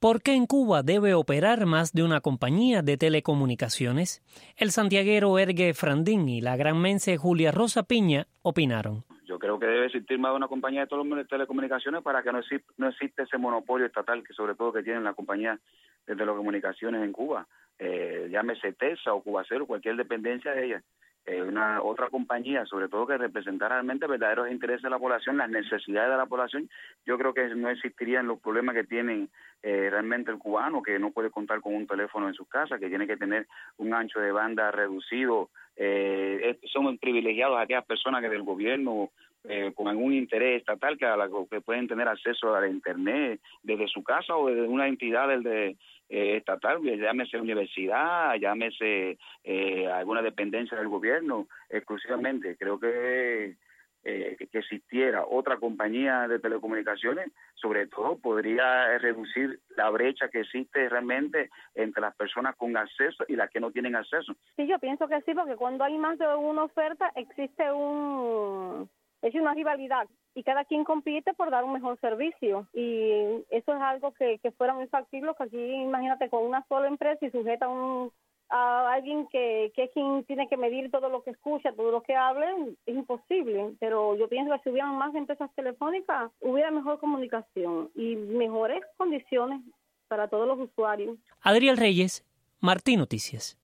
¿Por qué en Cuba debe operar más de una compañía de telecomunicaciones? El santiaguero Ergue Frandín y la granmense Julia Rosa Piña opinaron. Yo creo que debe existir más de una compañía de telecomunicaciones para que no existe ese monopolio estatal que sobre todo que tienen las compañías de telecomunicaciones en Cuba. Llámese TESA o Cubacero, cualquier dependencia de ellas. Una otra compañía, sobre todo que representara realmente verdaderos intereses de la población, las necesidades de la población, yo creo que no existirían los problemas que tienen realmente el cubano, que no puede contar con un teléfono en su casa, que tiene que tener un ancho de banda reducido. Son privilegiados aquellas personas que del gobierno con algún interés estatal que pueden tener acceso a la internet desde su casa o desde una entidad estatal, llámese universidad, llámese alguna dependencia del gobierno exclusivamente. Creo que existiera otra compañía de telecomunicaciones, sobre todo podría reducir la brecha que existe realmente entre las personas con acceso y las que no tienen acceso. Sí, yo pienso que sí, porque cuando hay más de una oferta existe una rivalidad y cada quien compite por dar un mejor servicio, y eso es algo que fuera muy factible, que aquí imagínate con una sola empresa y sujeta a alguien que es quien tiene que medir todo lo que escucha, todo lo que hable, es imposible. Pero yo pienso que si hubieran más empresas telefónicas, hubiera mejor comunicación y mejores condiciones para todos los usuarios. Adriel Reyes, Martín Noticias.